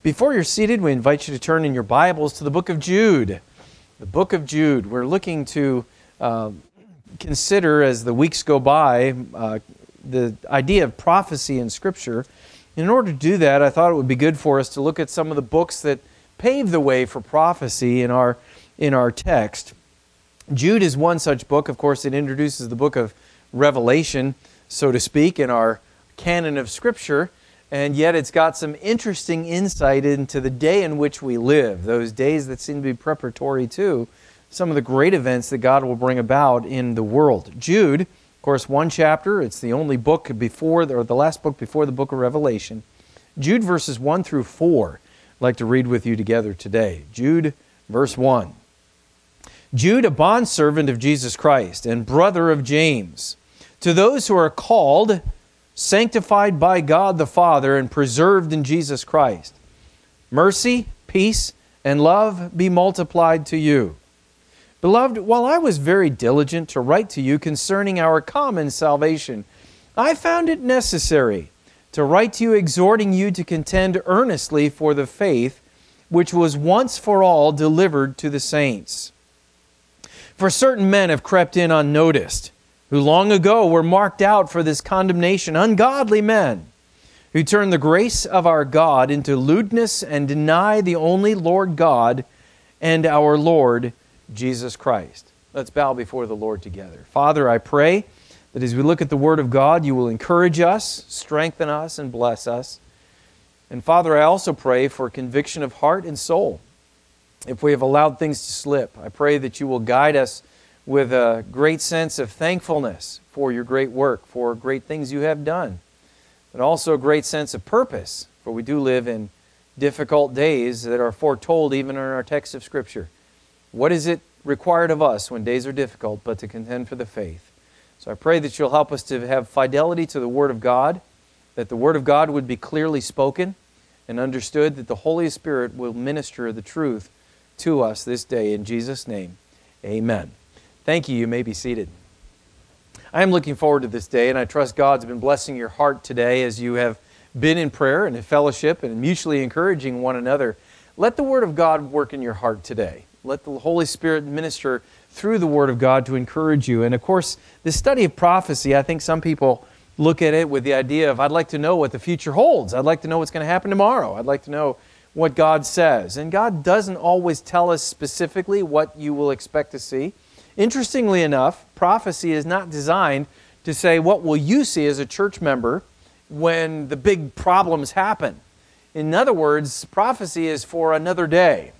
Before you're seated, we invite you to turn in your Bibles to the book of Jude. The book of Jude. We're looking to consider, as the weeks go by, the idea of prophecy in Scripture. In order to do that, I thought it would be good for us to look at some of the books that pave the way for prophecy in our text. Jude is one such book. Of course, it introduces the book of Revelation, so to speak, in our canon of Scripture. And yet it's got some interesting insight into the day in which we live, those days that seem to be preparatory to some of the great events that God will bring about in the world. Jude, of course, one chapter. It's the only book before, or the last book before the book of Revelation. Jude verses 1 through 4. I'd like to read with you together today. Jude, verse 1. Jude, a bondservant of Jesus Christ and brother of James, to those who are called, sanctified by God the Father, and preserved in Jesus Christ. Mercy, peace, and love be multiplied to you. Beloved, while I was very diligent to write to you concerning our common salvation, I found it necessary to write to you exhorting you to contend earnestly for the faith which was once for all delivered to the saints. For certain men have crept in unnoticed, who long ago were marked out for this condemnation, ungodly men, who turn the grace of our God into lewdness and deny the only Lord God and our Lord Jesus Christ. Let's bow before the Lord together. Father, I pray that as we look at the Word of God, you will encourage us, strengthen us, and bless us. And Father, I also pray for conviction of heart and soul. If we have allowed things to slip, I pray that you will guide us with a great sense of thankfulness for your great work, for great things you have done, but also a great sense of purpose, for we do live in difficult days that are foretold even in our text of Scripture. What is it required of us when days are difficult but to contend for the faith? So I pray that you'll help us to have fidelity to the Word of God, that the Word of God would be clearly spoken and understood, that the Holy Spirit will minister the truth to us this day. In Jesus' name, amen. Thank you. You may be seated. I am looking forward to this day, and I trust God's been blessing your heart today as you have been in prayer and in fellowship and mutually encouraging one another. Let the Word of God work in your heart today. Let the Holy Spirit minister through the Word of God to encourage you. And of course, this study of prophecy, I think some people look at it with the idea of, I'd like to know what the future holds. I'd like to know what's going to happen tomorrow. I'd like to know what God says. And God doesn't always tell us specifically what you will expect to see. Interestingly enough, prophecy is not designed to say, what will you see as a church member when the big problems happen? In other words, prophecy is for another day.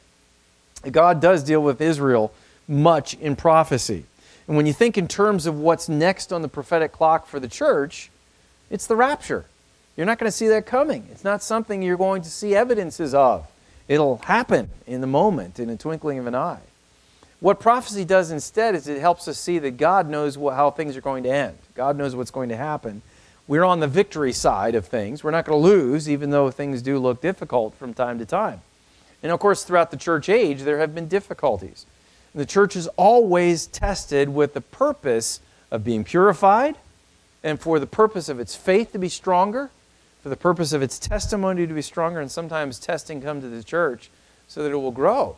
God does deal with Israel much in prophecy. And when you think in terms of what's next on the prophetic clock for the church, it's the rapture. You're not going to see that coming. It's not something you're going to see evidences of. It'll happen in the moment, in a twinkling of an eye. What prophecy does instead is it helps us see that God knows how things are going to end. God knows what's going to happen. We're on the victory side of things. We're not going to lose, even though things do look difficult from time to time. And of course, throughout the church age, there have been difficulties. And the church is always tested with the purpose of being purified, and for the purpose of its faith to be stronger, for the purpose of its testimony to be stronger, and sometimes testing come to the church so that it will grow.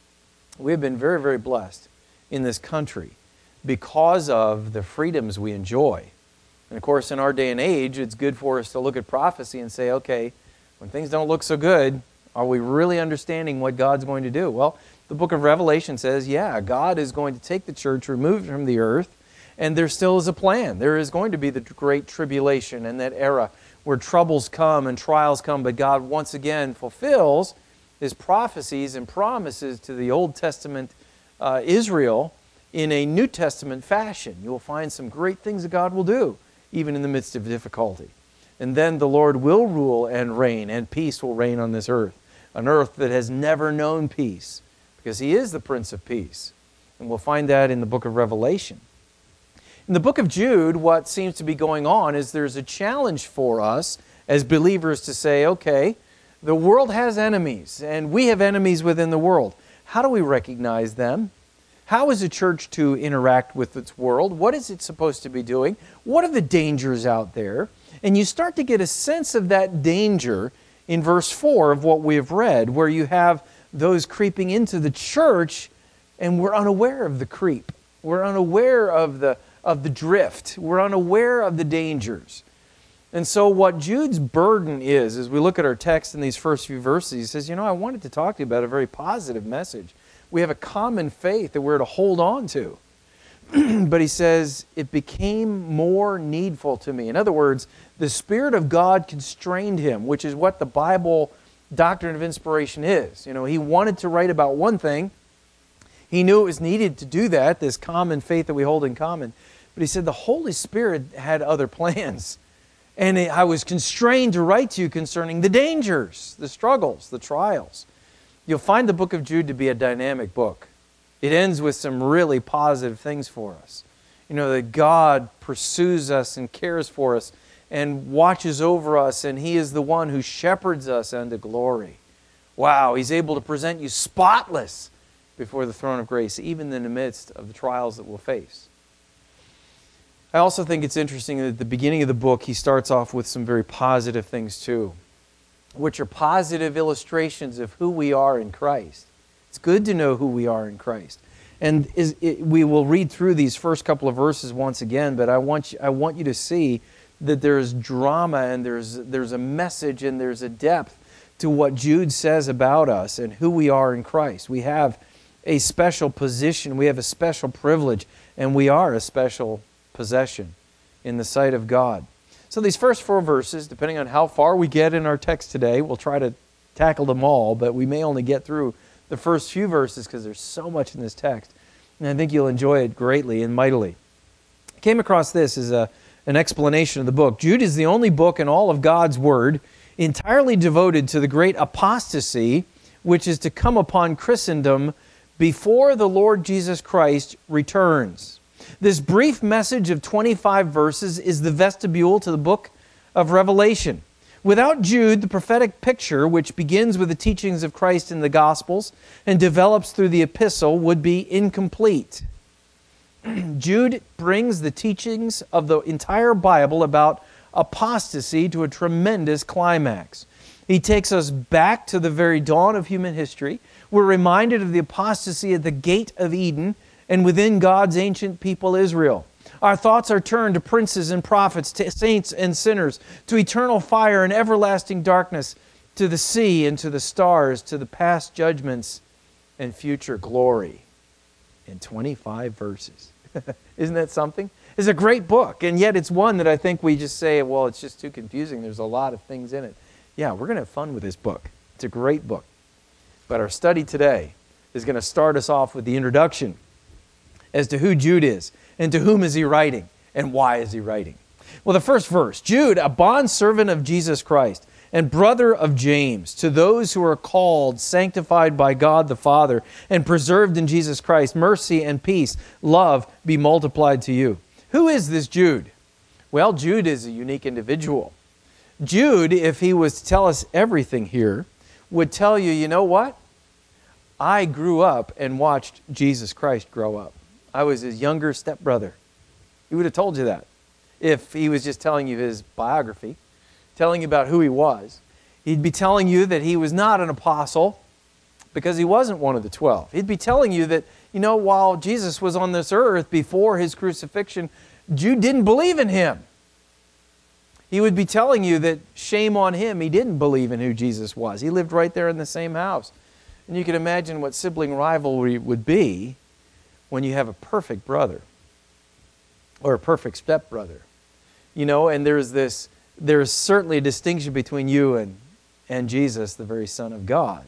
We have been very, very blessed in this country because of the freedoms we enjoy. And of course, in our day and age, it's good for us to look at prophecy and say, okay, when things don't look so good, are we really understanding what God's going to do? Well, the book of Revelation says, yeah, God is going to take the church, remove it from the earth, and there still is a plan. There is going to be the great tribulation and that era where troubles come and trials come, but God once again fulfills His prophecies and promises to the Old Testament Israel in a New Testament fashion. You will find some great things that God will do, even in the midst of difficulty. And then the Lord will rule and reign, and peace will reign on this earth, an earth that has never known peace, because He is the Prince of Peace. And we'll find that in the book of Revelation. In the book of Jude, what seems to be going on is there's a challenge for us as believers to say, okay, the world has enemies, and we have enemies within the world. How do we recognize them? How is a church to interact with its world? What is it supposed to be doing? What are the dangers out there? And you start to get a sense of that danger in verse 4 of what we have read, where you have those creeping into the church and we're unaware of the creep. We're unaware of the drift. We're unaware of the dangers. And so what Jude's burden is, as we look at our text in these first few verses, he says, I wanted to talk to you about a very positive message. We have a common faith that we're to hold on to. But he says, it became more needful to me. In other words, the Spirit of God constrained him, which is what the Bible doctrine of inspiration is. He wanted to write about one thing. He knew it was needed to do that, this common faith that we hold in common. But he said the Holy Spirit had other plans. And I was constrained to write to you concerning the dangers, the struggles, the trials. You'll find the book of Jude to be a dynamic book. It ends with some really positive things for us. That God pursues us and cares for us and watches over us, and He is the one who shepherds us unto glory. Wow, He's able to present you spotless before the throne of grace, even in the midst of the trials that we'll face. I also think it's interesting that at the beginning of the book, he starts off with some very positive things too, which are positive illustrations of who we are in Christ. It's good to know who we are in Christ. And we will read through these first couple of verses once again, but I want you to see that there's drama and there's a message and there's a depth to what Jude says about us and who we are in Christ. We have a special position, we have a special privilege, and we are a special possession in the sight of God. So these first 4 verses, depending on how far we get in our text today, we'll try to tackle them all, but we may only get through the first few verses because there's so much in this text. And I think you'll enjoy it greatly and mightily. I came across this as an explanation of the book. Jude is the only book in all of God's Word entirely devoted to the great apostasy which is to come upon Christendom before the Lord Jesus Christ returns. This brief message of 25 verses is the vestibule to the book of Revelation. Without Jude, the prophetic picture, which begins with the teachings of Christ in the Gospels and develops through the epistle, would be incomplete. Jude brings the teachings of the entire Bible about apostasy to a tremendous climax. He takes us back to the very dawn of human history. We're reminded of the apostasy at the gate of Eden and within God's ancient people Israel. Our thoughts are turned to princes and prophets, to saints and sinners, to eternal fire and everlasting darkness, to the sea and to the stars, to the past judgments and future glory. In 25 verses. Isn't that something? It's a great book, and yet it's one that I think we just say, well, it's just too confusing. There's a lot of things in it. Yeah, we're going to have fun with this book. It's a great book. But our study today is going to start us off with the introduction as to who Jude is, and to whom is he writing, and why is he writing. Well, the first verse, Jude, a bondservant of Jesus Christ, and brother of James, to those who are called, sanctified by God the Father, and preserved in Jesus Christ, mercy and peace, love be multiplied to you. Who is this Jude? Well, Jude is a unique individual. Jude, if he was to tell us everything here, would tell you, you know what? I grew up and watched Jesus Christ grow up. I was his younger stepbrother. He would have told you that if he was just telling you his biography, telling you about who he was. He'd be telling you that he was not an apostle because he wasn't one of the 12. He'd be telling you that, while Jesus was on this earth before his crucifixion, Jude didn't believe in him. He would be telling you that shame on him, he didn't believe in who Jesus was. He lived right there in the same house. And you can imagine what sibling rivalry would be when you have a perfect brother or a perfect stepbrother. And there's certainly a distinction between you and Jesus, the very Son of God,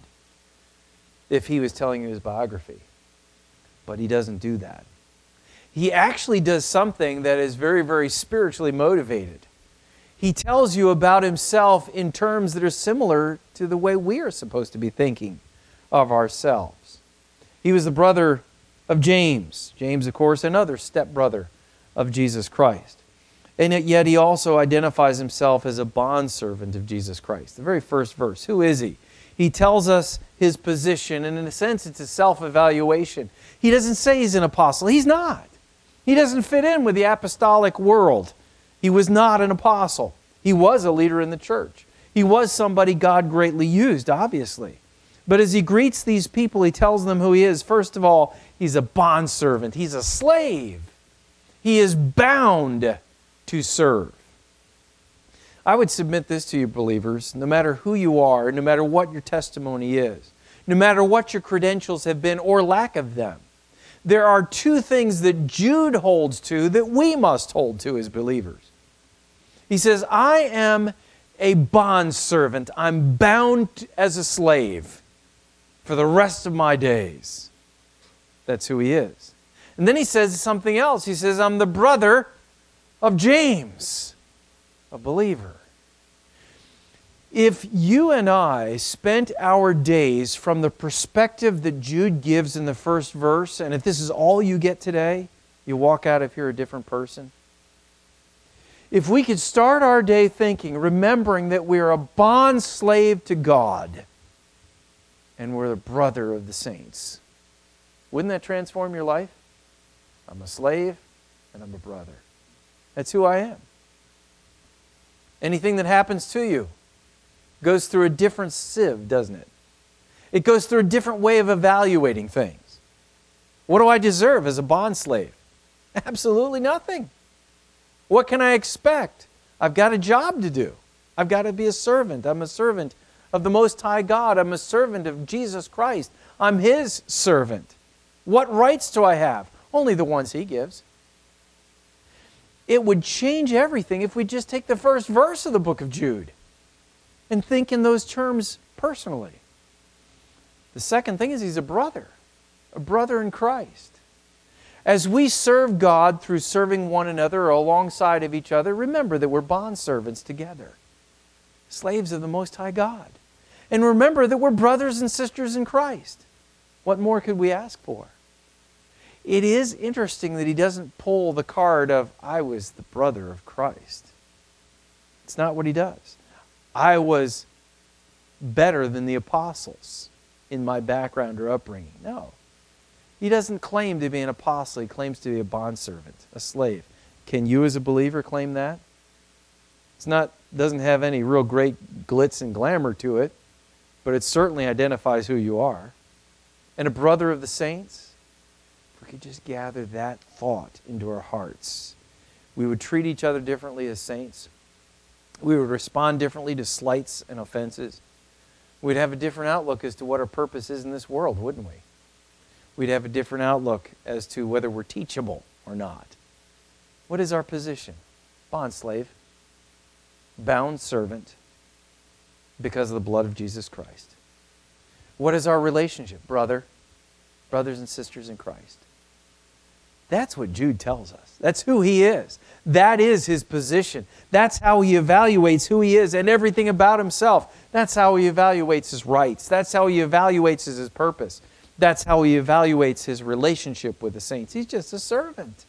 if he was telling you his biography. But he doesn't do that. He actually does something that is very, very spiritually motivated. He tells you about himself in terms that are similar to the way we are supposed to be thinking of ourselves. He was the brother of James. James, of course, another stepbrother of Jesus Christ. And yet he also identifies himself as a bondservant of Jesus Christ. The very first verse, who is he? He tells us his position, and in a sense it's a self-evaluation. He doesn't say he's an apostle. He's not. He doesn't fit in with the apostolic world. He was not an apostle. He was a leader in the church. He was somebody God greatly used, obviously. But as he greets these people, he tells them who he is. First of all, he's a bondservant. He's a slave. He is bound to serve. I would submit this to you, believers, no matter who you are, no matter what your testimony is, no matter what your credentials have been or lack of them, there are two things that Jude holds to that we must hold to as believers. He says, I am a bondservant. I'm bound as a slave for the rest of my days. That's who he is. And then he says something else. He says, I'm the brother of James, a believer. If you and I spent our days from the perspective that Jude gives in the first verse, and if this is all you get today, you walk out of here a different person. If we could start our day thinking, remembering that we're a bond slave to God, and we're the brother of the saints, wouldn't that transform your life? I'm a slave, and I'm a brother. That's who I am. Anything that happens to you goes through a different sieve, doesn't it? It goes through a different way of evaluating things. What do I deserve as a bond slave? Absolutely nothing. What can I expect? I've got a job to do. I've got to be a servant. I'm a servant of the Most High God. I'm a servant of Jesus Christ. I'm His servant. What rights do I have? Only the ones He gives. It would change everything if we just take the first verse of the book of Jude and think in those terms personally. The second thing is he's a brother in Christ. As we serve God through serving one another or alongside of each other, remember that we're bondservants together, slaves of the Most High God. And remember that we're brothers and sisters in Christ. What more could we ask for? It is interesting that he doesn't pull the card of, I was the brother of Christ. It's not what he does. I was better than the apostles in my background or upbringing. No. He doesn't claim to be an apostle. He claims to be a bondservant, a slave. Can you as a believer claim that? Doesn't have any real great glitz and glamour to it, but it certainly identifies who you are. And a brother of the saints, if we could just gather that thought into our hearts, we would treat each other differently as saints. We would respond differently to slights and offenses. We'd have a different outlook as to what our purpose is in this world, wouldn't we? We'd have a different outlook as to whether we're teachable or not. What is our position? Bondslave, bound servant, because of the blood of Jesus Christ. What is our relationship? Brothers and sisters in Christ. That's what Jude tells us. That's who he is. That is his position. That's how he evaluates who he is and everything about himself. That's how he evaluates his rights. That's how he evaluates his purpose. That's how he evaluates his relationship with the saints. He's just a servant.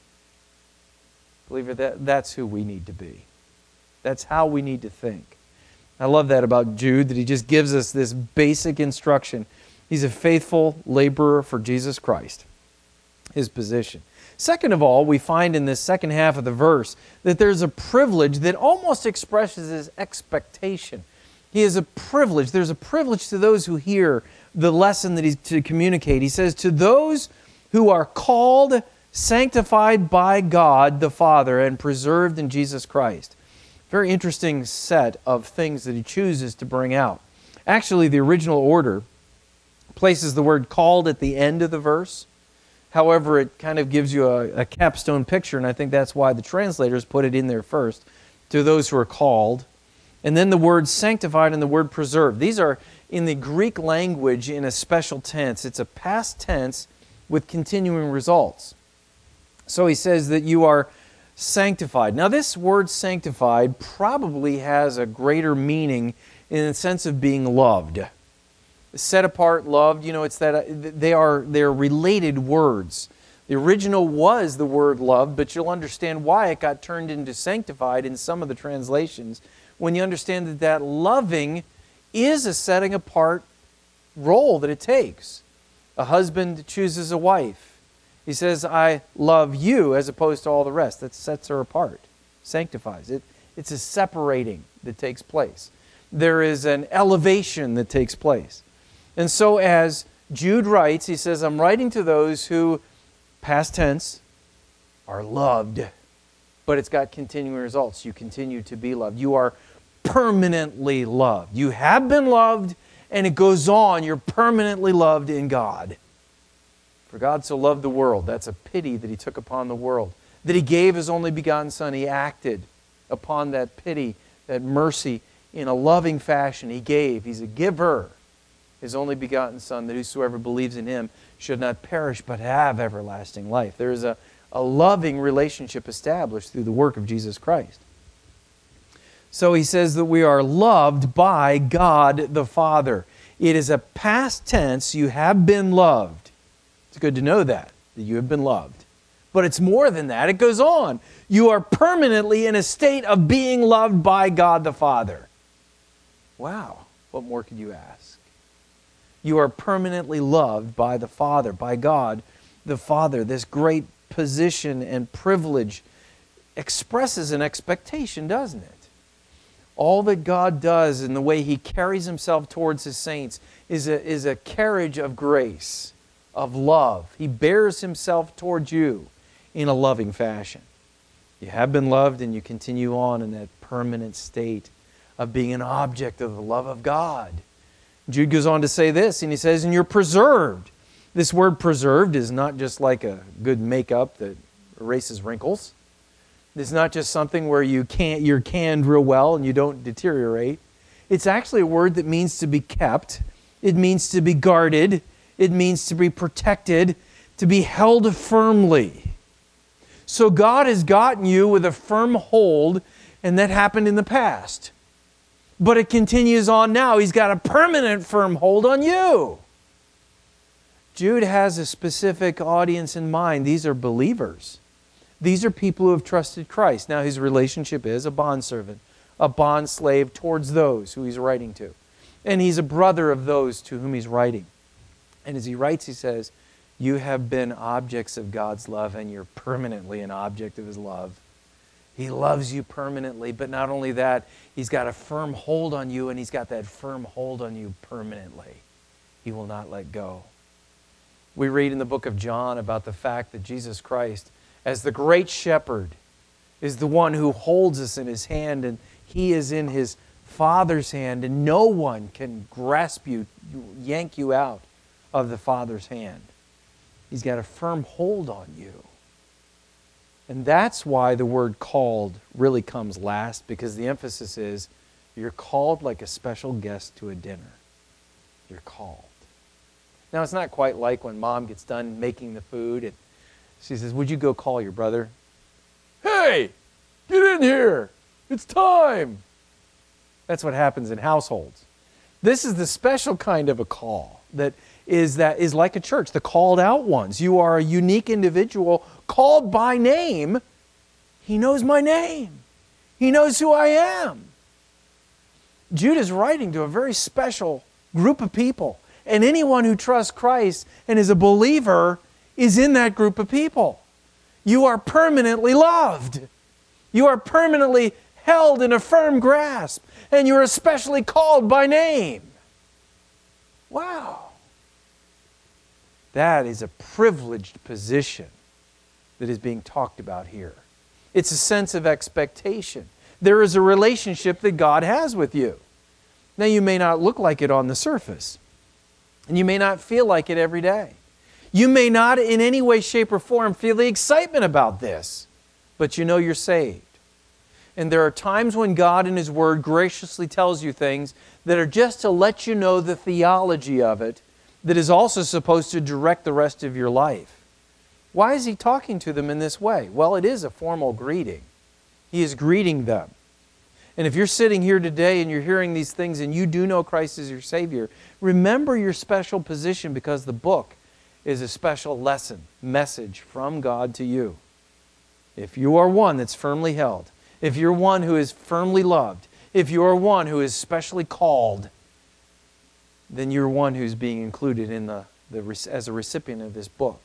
Believer, that's who we need to be. That's how we need to think. I love that about Jude, that he just gives us this basic instruction. He's a faithful laborer for Jesus Christ. His position. Second of all, we find in this second half of the verse that there's a privilege that almost expresses his expectation. He is a privilege. There's a privilege to those who hear the lesson that he's to communicate. He says, to those who are called, sanctified by God the Father, and preserved in Jesus Christ. Very interesting set of things that he chooses to bring out. Actually, the original order places the word called at the end of the verse. However, it kind of gives you a capstone picture, and I think that's why the translators put it in there first, to those who are called. And then the word sanctified and the word preserved. These are in the Greek language in a special tense. It's a past tense with continuing results. So he says that you are sanctified. Now this word sanctified probably has a greater meaning in the sense of being loved. Set apart, loved, it's that they're related words. The original was the word loved, but you'll understand why it got turned into sanctified in some of the translations when you understand that loving is a setting apart role that it takes. A husband chooses a wife. He says, I love you, as opposed to all the rest. That sets her apart, sanctifies it. It's a separating that takes place. There is an elevation that takes place. And so as Jude writes, he says, I'm writing to those who, past tense, are loved. But it's got continuing results. You continue to be loved. You are permanently loved. You have been loved, and it goes on. You're permanently loved in God. For God so loved the world. That's a pity that He took upon the world. That He gave His only begotten Son. He acted upon that pity, that mercy, in a loving fashion. He gave. He's a giver. His only begotten Son, that whosoever believes in Him should not perish but have everlasting life. There is a loving relationship established through the work of Jesus Christ. So he says that we are loved by God the Father. It is a past tense. You have been loved. It's good to know that you have been loved. But it's more than that. It goes on. You are permanently in a state of being loved by God the Father. Wow. What more could you ask? You are permanently loved by the Father, by God the Father. This great position and privilege expresses an expectation, doesn't it? All that God does in the way He carries Himself towards His saints is a carriage of grace, of love. He bears Himself towards you in a loving fashion. You have been loved, and you continue on in that permanent state of being an object of the love of God. Jude goes on to say this, and he says, and you're preserved. This word preserved is not just like a good makeup that erases wrinkles. It's not just something where you're canned real well and you don't deteriorate. It's actually a word that means to be kept. It means to be guarded. It means to be protected, to be held firmly. So God has gotten you with a firm hold, and that happened in the past. But it continues on now. He's got a permanent firm hold on you. Jude has a specific audience in mind. These are believers. These are people who have trusted Christ. Now his relationship is a bondservant, a bondslave towards those who he's writing to. And he's a brother of those to whom he's writing. And as he writes, he says, you have been objects of God's love, and you're permanently an object of His love. He loves you permanently, but not only that, He's got a firm hold on you, and He's got that firm hold on you permanently. He will not let go. We read in the book of John about the fact that Jesus Christ, as the great shepherd, is the one who holds us in His hand, and He is in His Father's hand, and no one can grasp you, yank you out of the Father's hand. He's got a firm hold on you. And that's why the word called really comes last, because the emphasis is you're called like a special guest to a dinner. You're called. Now, it's not quite like when Mom gets done making the food and she says, would you go call your brother? Hey, get in here. It's time. That's what happens in households. This is the special kind of a call that is like a church, the called out ones. You are a unique individual called by name. He knows my name. He knows who I am. Jude is writing to a very special group of people. And anyone who trusts Christ and is a believer is in that group of people. You are permanently loved. You are permanently held in a firm grasp. And you are especially called by name. Wow. That is a privileged position that is being talked about here. It's a sense of expectation. There is a relationship that God has with you. Now, you may not look like it on the surface, and you may not feel like it every day. You may not in any way, shape, or form feel the excitement about this, but you know you're saved. And there are times when God in His Word graciously tells you things that are just to let you know the theology of it, that is also supposed to direct the rest of your life. Why is He talking to them in this way? Well, it is a formal greeting. He is greeting them. And if you're sitting here today and you're hearing these things and you do know Christ as your Savior, remember your special position, because the book is a special lesson, message from God to you. If you are one that's firmly held, if you're one who is firmly loved, if you are one who is specially called, then you're one who's being included in as a recipient of this book.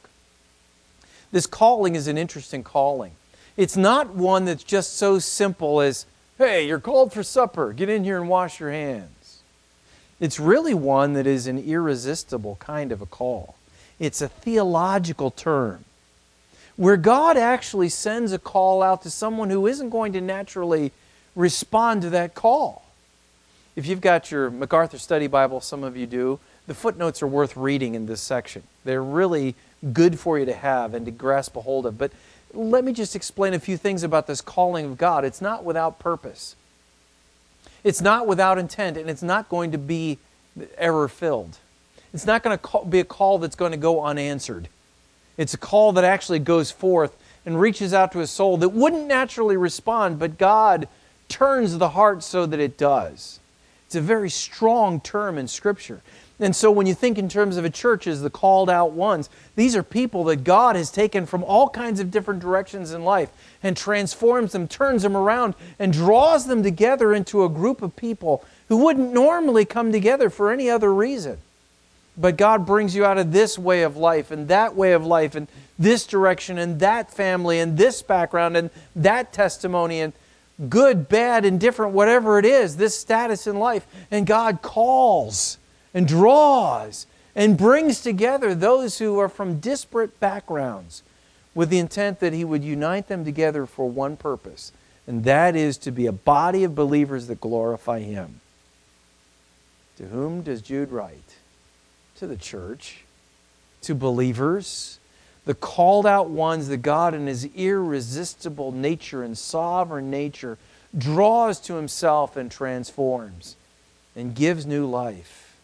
This calling is an interesting calling. It's not one that's just so simple as Hey, you're called for supper. Get in here and wash your hands. It's really one that is an irresistible kind of a call. It's a theological term where God actually sends a call out to someone who isn't going to naturally respond to that call. If you've got your MacArthur Study Bible, some of you do, the footnotes are worth reading in this section. They're really good for you to have and to grasp a hold of. But let me just explain a few things about this calling of God. It's not without purpose. It's not without intent, and it's not going to be error-filled. It's not going to be a call that's going to go unanswered. It's a call that actually goes forth and reaches out to a soul that wouldn't naturally respond, but God turns the heart so that it does. It's a very strong term in Scripture. And so when you think in terms of a church as the called out ones, these are people that God has taken from all kinds of different directions in life and transforms them, turns them around, and draws them together into a group of people who wouldn't normally come together for any other reason. But God brings you out of this way of life and that way of life and this direction and that family and this background and that testimony and good, bad, indifferent, whatever it is, this status in life. And God calls and draws and brings together those who are from disparate backgrounds with the intent that He would unite them together for one purpose, and that is to be a body of believers that glorify Him. To whom does Jude write? To the church, to believers, the called out ones that God in His irresistible nature and sovereign nature draws to Himself and transforms and gives new life.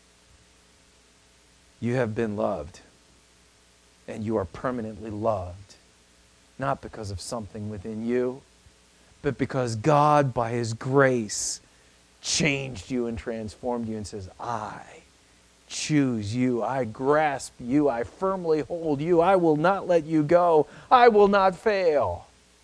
You have been loved, and you are permanently loved, not because of something within you, but because God, by His grace, changed you and transformed you and says, I choose you. I grasp you. I firmly hold you. I will not let you go. I will not fail.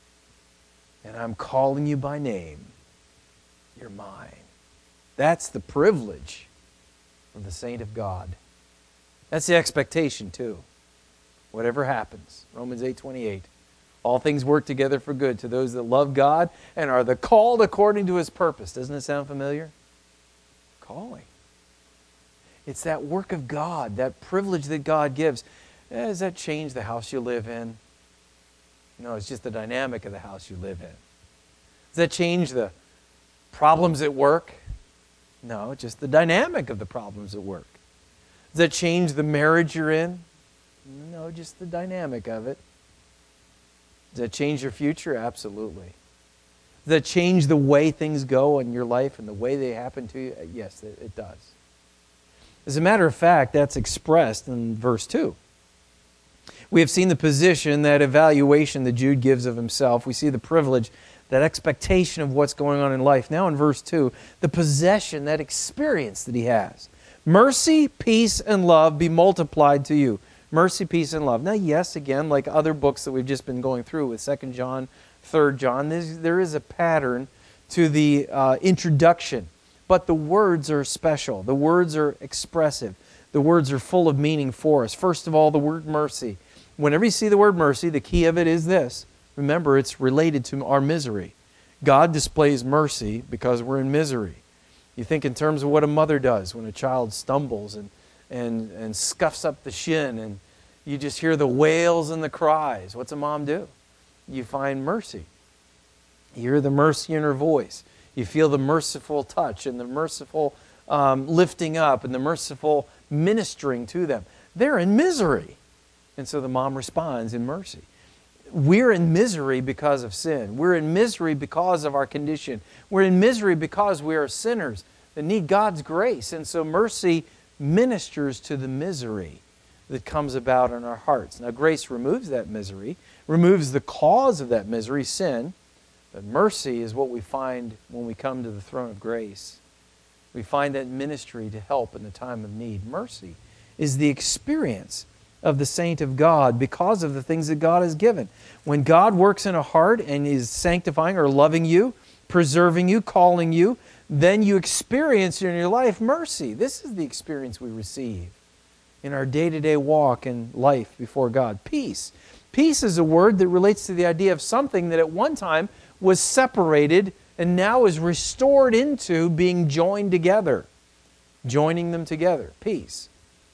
And I'm calling you by name. You're mine. That's the privilege of the saint of God. That's the expectation too. Whatever happens. Romans 8:28. All things work together for good to those that love God and are the called according to His purpose. Doesn't it sound familiar? Calling. It's that work of God, that privilege that God gives. Does that change the house you live in? No, it's just the dynamic of the house you live in. Does that change the problems at work? No, just the dynamic of the problems at work. Does that change the marriage you're in? No, just the dynamic of it. Does that change your future? Absolutely. Does that change the way things go in your life and the way they happen to you? Yes, it does. As a matter of fact, that's expressed in verse 2. We have seen the position, that evaluation that Jude gives of himself. We see the privilege, that expectation of what's going on in life. Now in verse 2, the possession, that experience that he has. Mercy, peace, and love be multiplied to you. Mercy, peace, and love. Now yes, again, like other books that we've just been going through with 2 John, 3 John, there is a pattern to the introduction. But the words are special. The words are expressive. The words are full of meaning for us. First of all, the word mercy. Whenever you see the word mercy, the key of it is this. Remember, it's related to our misery. God displays mercy because we're in misery. You think in terms of what a mother does when a child stumbles and scuffs up the shin, and you just hear the wails and the cries. What's a mom do? You find mercy. You hear the mercy in her voice. You feel the merciful touch and the merciful lifting up and the merciful ministering to them. They're in misery. And so the mom responds in mercy. We're in misery because of sin. We're in misery because of our condition. We're in misery because we are sinners that need God's grace. And so mercy ministers to the misery that comes about in our hearts. Now grace removes that misery, removes the cause of that misery, sin. But mercy is what we find when we come to the throne of grace. We find that ministry to help in the time of need. Mercy is the experience of the saint of God because of the things that God has given. When God works in a heart and is sanctifying or loving you, preserving you, calling you, then you experience in your life mercy. This is the experience we receive in our day-to-day walk and life before God. Peace. Peace is a word that relates to the idea of something that at one time was separated and now is restored into being joined together, joining them together. Peace.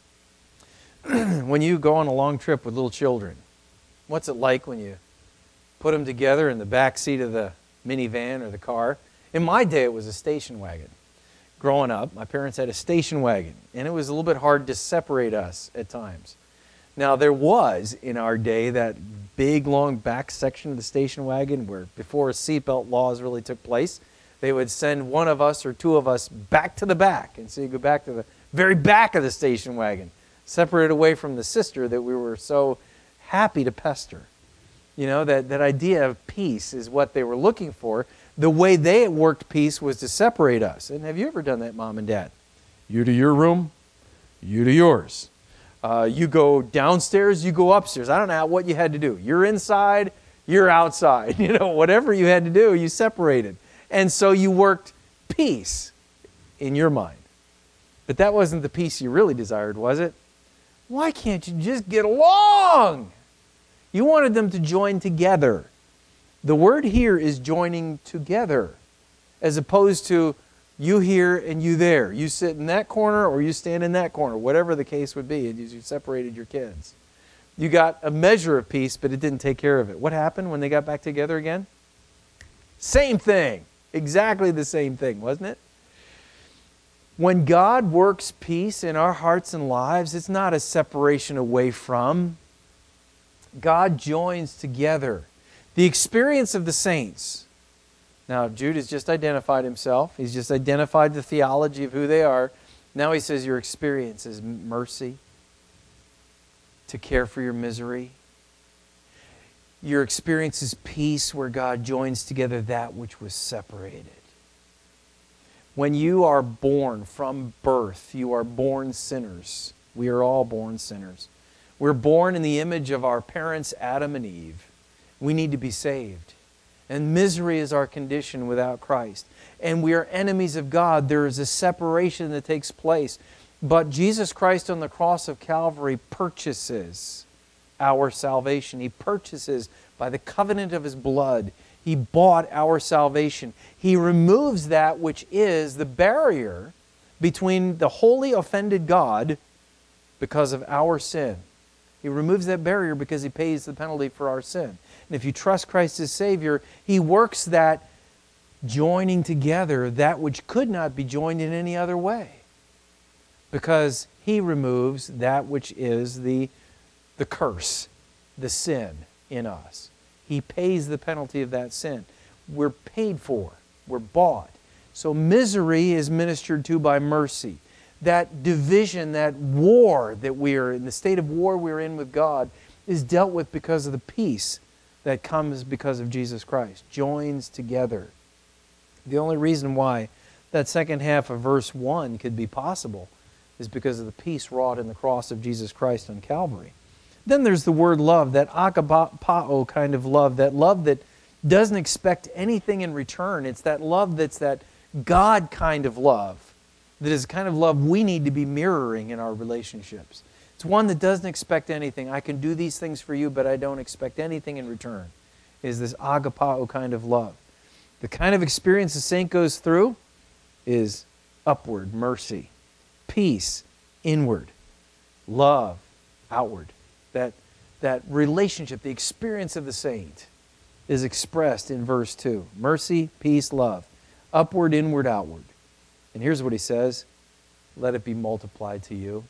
When you go on a long trip with little children, what's it like when you put them together in the back seat of the minivan or the car? In my day, it was a station wagon. Growing up, my parents had a station wagon, and it was a little bit hard to separate us at times. Now, there was, in our day, that big, long back section of the station wagon where before seatbelt laws really took place, they would send one of us or two of us back to the back. And so you go back to the very back of the station wagon, separated away from the sister that we were so happy to pester. You know, that idea of peace is what they were looking for. The way they worked peace was to separate us. And have you ever done that, Mom and Dad? You to your room, you to yours. You go downstairs, you go upstairs. I don't know what you had to do. You're inside, you're outside. You know, whatever you had to do, you separated. And so you worked peace in your mind. But that wasn't the peace you really desired, was it? Why can't you just get along? You wanted them to join together. The word here is joining together, as opposed to you here and you there. You sit in that corner or you stand in that corner, whatever the case would be, and you separated your kids. You got a measure of peace, but it didn't take care of it. What happened when they got back together again? Same thing. Exactly the same thing, wasn't it? When God works peace in our hearts and lives, it's not a separation away from. God joins together. The experience of the saints. Now, Jude has just identified himself. He's just identified the theology of who they are. Now he says your experience is mercy, to care for your misery. Your experience is peace, where God joins together that which was separated. When you are born from birth, you are born sinners. We are all born sinners. We're born in the image of our parents, Adam and Eve. We need to be saved. And misery is our condition without Christ. And we are enemies of God. There is a separation that takes place. But Jesus Christ on the cross of Calvary purchases our salvation. He purchases by the covenant of His blood. He bought our salvation. He removes that which is the barrier between the holy offended God because of our sin. He removes that barrier because He pays the penalty for our sin. And if you trust Christ as Savior, He works that joining together that which could not be joined in any other way. Because He removes that which is the curse, the sin in us. He pays the penalty of that sin. We're paid for. We're bought. So misery is ministered to by mercy. That division, that war that we are in, the state of war we're in with God, is dealt with because of the peace that comes because of Jesus Christ. Joins together. The only reason why that second half of verse 1 could be possible is because of the peace wrought in the cross of Jesus Christ on Calvary. Then there's the word love, that agapao kind of love that doesn't expect anything in return. It's that love that's that God kind of love, that is the kind of love we need to be mirroring in our relationships. It's one that doesn't expect anything. I can do these things for you, but I don't expect anything in return. It is this agapao kind of love. The kind of experience the saint goes through is upward, mercy, peace, inward, love, outward. That relationship, the experience of the saint, is expressed in verse 2. Mercy, peace, love. Upward, inward, outward. And here's what he says. Let it be multiplied to you.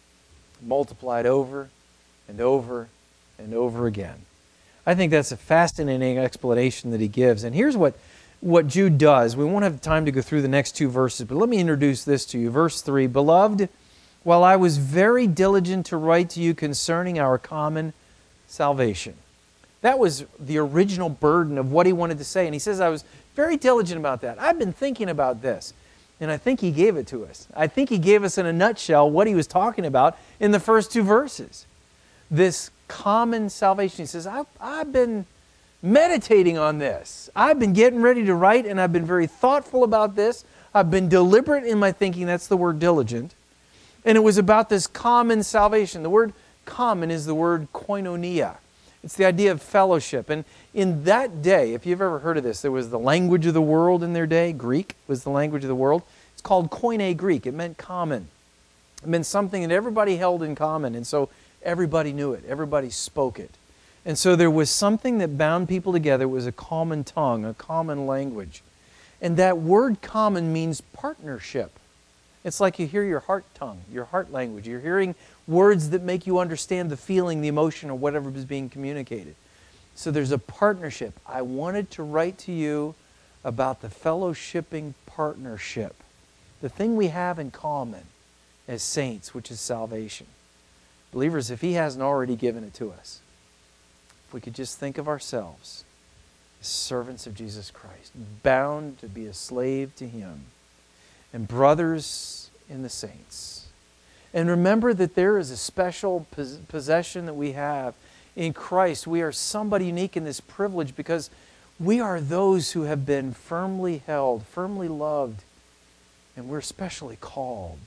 Multiplied over and over and over again. I think that's a fascinating explanation that he gives. And here's what Jude does. We won't have time to go through the next two verses, but let me introduce this to you. Verse 3, Beloved, while I was very diligent to write to you concerning our common salvation. That was the original burden of what he wanted to say. And he says, I was very diligent about that. I've been thinking about this. And I think he gave it to us. I think he gave us in a nutshell what he was talking about in the first two verses. This common salvation. He says, I've been meditating on this. I've been getting ready to write, and I've been very thoughtful about this. I've been deliberate in my thinking. That's the word diligent. And it was about this common salvation. The word common is the word koinonia. It's the idea of fellowship. And in that day, if you've ever heard of this, there was the language of the world in their day. Greek was the language of the world. It's called Koine Greek. It meant common. It meant something that everybody held in common. And so everybody knew it. Everybody spoke it. And so there was something that bound people together. It was a common tongue, a common language. And that word common means partnership. It's like you hear your heart tongue, your heart language. You're hearing words that make you understand the feeling, the emotion, or whatever is being communicated. So there's a partnership. I wanted to write to you about the fellowshipping partnership, the thing we have in common as saints, which is salvation. Believers, if He hasn't already given it to us, if we could just think of ourselves as servants of Jesus Christ, bound to be a slave to Him, and brothers in the saints. And remember that there is a special possession that we have in Christ. We are somebody unique in this privilege because we are those who have been firmly held, firmly loved, and we're specially called.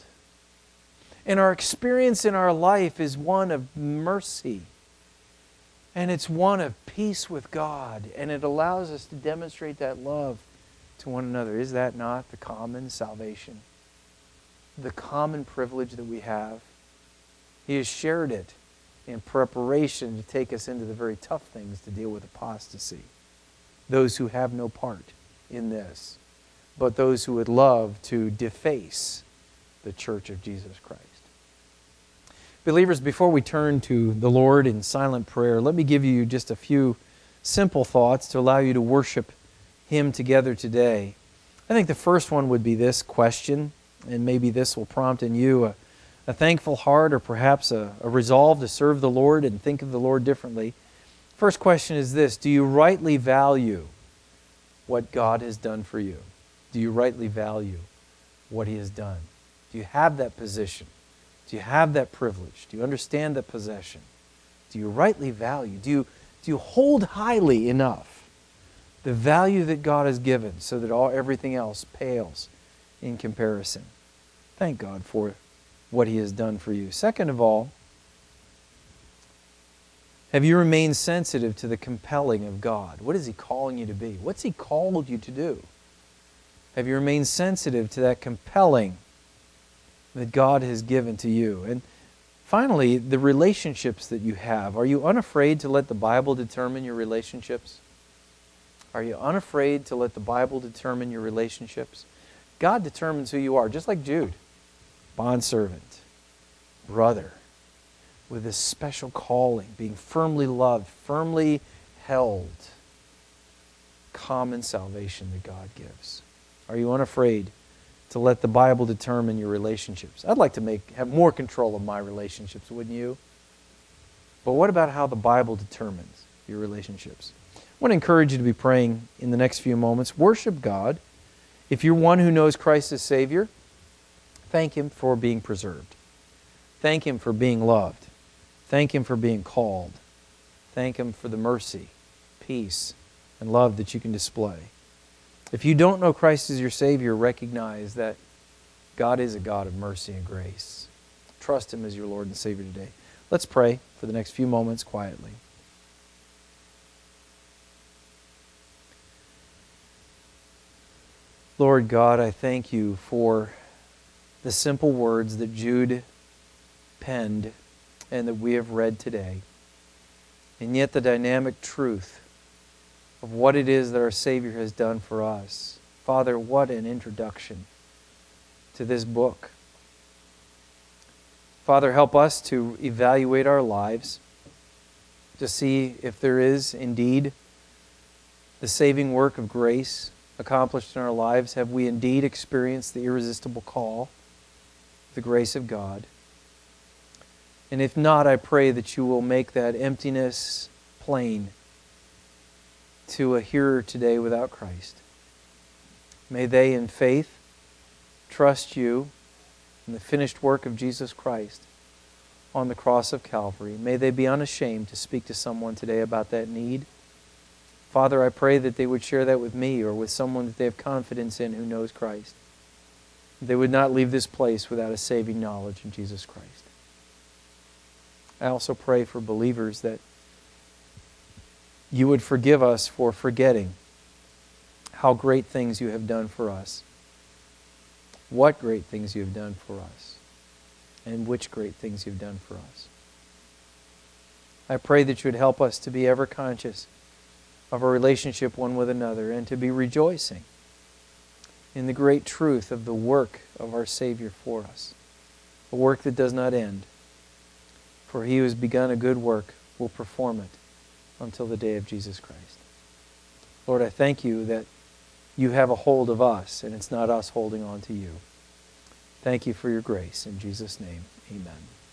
And our experience in our life is one of mercy. And it's one of peace with God. And it allows us to demonstrate that love to one another. Is that not the common salvation? The common privilege that we have? He has shared it in preparation to take us into the very tough things to deal with apostasy. Those who have no part in this, but those who would love to deface the church of Jesus Christ. Believers, before we turn to the Lord in silent prayer, let me give you just a few simple thoughts to allow you to worship Him together today. I think the first one would be this question, and maybe this will prompt in you a thankful heart or perhaps a resolve to serve the Lord and think of the Lord differently. First question is this: do you rightly value what God has done for you? Do you rightly value what He has done? Do you have that position? Do you have that privilege? Do you understand that possession? Do you rightly value? Do you hold highly enough the value that God has given so that everything else pales in comparison? Thank God for what He has done for you. Second of all, have you remained sensitive to the compelling of God? What is He calling you to be? What's He called you to do? Have you remained sensitive to that compelling that God has given to you? And finally, the relationships that you have. Are you unafraid to let the Bible determine your relationships? Are you unafraid to let the Bible determine your relationships? God determines who you are, just like Jude. Bondservant, brother, with this special calling, being firmly loved, firmly held. Common salvation that God gives. Are you unafraid to let the Bible determine your relationships? I'd like to have more control of my relationships, wouldn't you? But what about how the Bible determines your relationships? I want to encourage you to be praying in the next few moments. Worship God. If you're one who knows Christ as Savior, thank Him for being preserved. Thank Him for being loved. Thank Him for being called. Thank Him for the mercy, peace, and love that you can display. If you don't know Christ as your Savior, recognize that God is a God of mercy and grace. Trust Him as your Lord and Savior today. Let's pray for the next few moments quietly. Lord God, I thank You for the simple words that Jude penned and that we have read today, and yet the dynamic truth of what it is that our Savior has done for us. Father, what an introduction to this book. Father, help us to evaluate our lives, to see if there is indeed the saving work of grace accomplished in our lives. Have we indeed experienced the irresistible call, the grace of God? And if not, I pray that You will make that emptiness plain to a hearer today without Christ. May they in faith trust You in the finished work of Jesus Christ on the cross of Calvary. May they be unashamed to speak to someone today about that need. Father, I pray that they would share that with me or with someone that they have confidence in who knows Christ. They would not leave this place without a saving knowledge in Jesus Christ. I also pray for believers that you would forgive us for forgetting how great things you have done for us, what great things you have done for us, and which great things you've done for us. I pray that you would help us to be ever conscious of our relationship one with another and to be rejoicing in the great truth of the work of our Savior for us, a work that does not end. For he who has begun a good work will perform it until the day of Jesus Christ. Lord, I thank you that you have a hold of us and it's not us holding on to you. Thank you for your grace. In Jesus' name, amen.